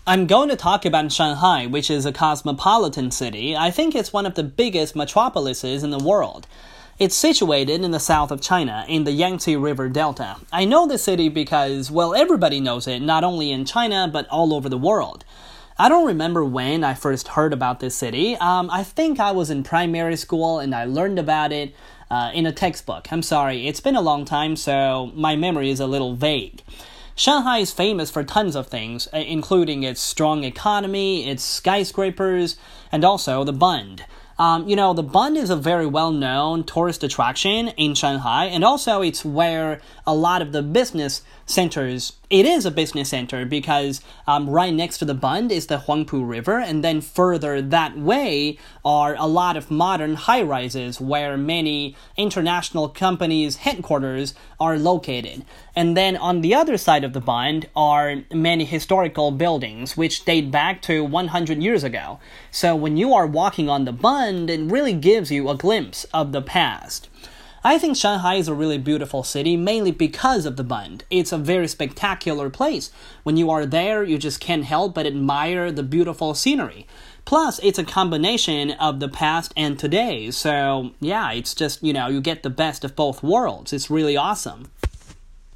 I'm going to talk about Shanghai, which is a cosmopolitan city. I think it's one of the biggest metropolises in the world. It's situated in the south of China, in the Yangtze River Delta. I know the city because, well, everybody knows it, not only in China, but all over the world. I don't remember when I first heard about this city. I think I was in primary school and I learned about it in a textbook. I'm sorry, it's been a long time, so my memory is a little vague. Shanghai is famous for tons of things, including its strong economy, its skyscrapers, and also the Bund. The Bund is a very well-known tourist attraction in Shanghai, and also it's where a lot of the business centers. It is a business center because right next to the Bund is the Huangpu River, and then further that way are a lot of modern high-rises where many international companies' headquarters are located. And then on the other side of the Bund are many historical buildings which date back to 100 years ago. So when you are walking on the Bund, it really gives you a glimpse of the past. I think Shanghai is a really beautiful city, mainly because of the Bund. It's a very spectacular place. When you are there, you just can't help but admire the beautiful scenery. Plus, it's a combination of the past and today. So, yeah, it's just, you get the best of both worlds. It's really awesome.